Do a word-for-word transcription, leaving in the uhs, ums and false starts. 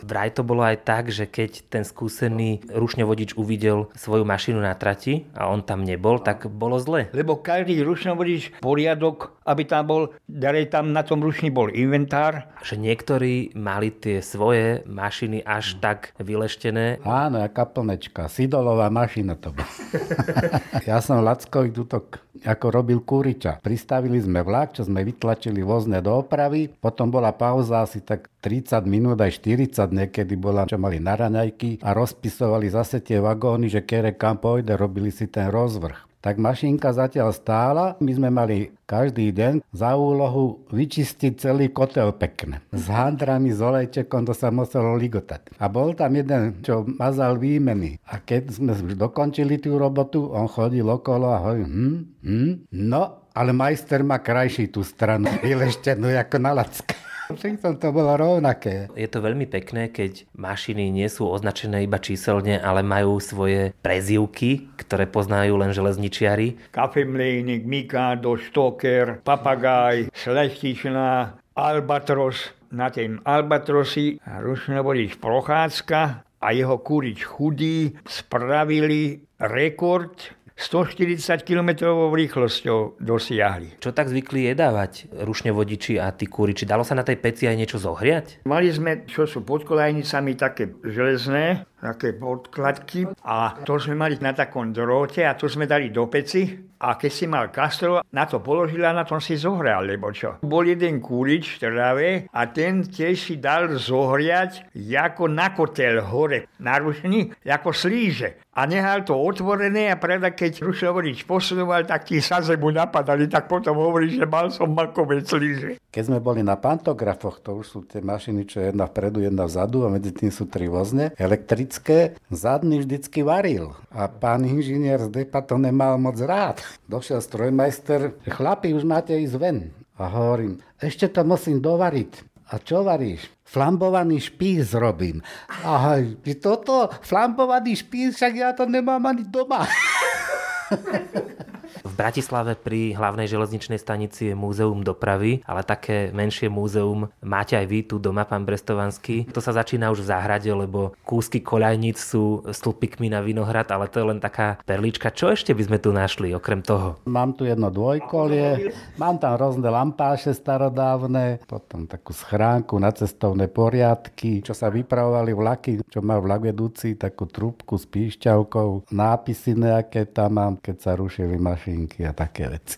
Vraj to bolo aj tak, že keď ten skúsený rušňovodič uvidel svoju mašinu na trati a on tam nebol, tak bolo zle. Lebo každý rušňovodič poriadok, aby tam bol, ďalej tam na tom rušni bol inventár. Že niektorí mali tie svoje mašiny až tak vyleštené. Áno, jaká plnečka. Sidolová mašina to bola. Ja som Lackovi tuto ako robil Kúriča. Pristavili sme vlak, čo sme vytlačili vozne do opravy. Potom bola pauza asi tak tridsať minút, aj štyridsať niekedy bola, čo mali na raňajky a rozpisovali zase tie vagóny, že kere kam pôjde, robili si ten rozvrh. Tak mašinka zatiaľ stála, my sme mali každý deň za úlohu vyčistiť celý kotel pekne. S handrami, s olejčekom, to sa muselo ligotať. A bol tam jeden, čo mazal výmeny. A keď sme už dokončili tú robotu, on chodil okolo a hovoril, hm, hm, no, ale majster má krajší tú stranu, vyleštenú ako na Lacka. Všetko to bolo rovnaké. Je to veľmi pekné, keď mašiny nie sú označené iba číselne, ale majú svoje prezývky, ktoré poznajú len železničiari. Kafemlejník, Mikado, Štoker, Papagaj, Slechtičná, Albatros. Na tým Albatrosi rušňovodič Prochádzka a jeho Kúrič Chudý spravili rekord, stoštyridsať kilometrov rýchlosťou dosiahli. Čo tak zvykli jedávať rušňovodiči a tí kúriči? Dalo sa na tej peci aj niečo zohriať? Mali sme, čo sú pod kolajnicami, také železné, také podkladky a to sme mali na takom dróte a to sme dali do peci a keď si mal kastro, na to položil a na tom si zohral, lebo čo. Bol jeden kúrič v trave a ten tiež si dal zohriať ako na kotel hore, na rušni, ako slíže. A nehal to otvorené a pravda, keď rušňovodič posunoval, tak tí saze mu napadali, tak potom hovorí, že mal som makové slíže. Keď sme boli na pantografoch, to už sú tie mašiny, čo je jedna vpredu, jedna vzadu a medzi tým sú tri vozne, elektrické, zadný vždycky varil. A pán inžinier z depa to nemal moc rád. Došiel strojmajster, chlapi, už máte ísť ven. A hovorím, ešte to musím dovariť. A čo varíš? Flambovaný špís robím. Aha, toto? Flambovaný špís? Však ja to nemám ani doma. V Bratislave pri hlavnej železničnej stanici je múzeum dopravy, ale také menšie múzeum máte aj vy tu doma, pán Brestovanský. To sa začína už v záhrade, lebo kúsky koľajníc sú stĺpikmi na vinohrad, ale to je len taká perlička. Čo ešte by sme tu našli okrem toho? Mám tu jedno dvojkolie, mám tam rôzne lampáše starodávne, potom takú schránku na cestovné poriadky, čo sa vypravovali vlaky, čo má vlak vedúci, takú trúbku s píšťalkou, nápisy nejaké tam mám, keď sa rušili mašinky a také veci.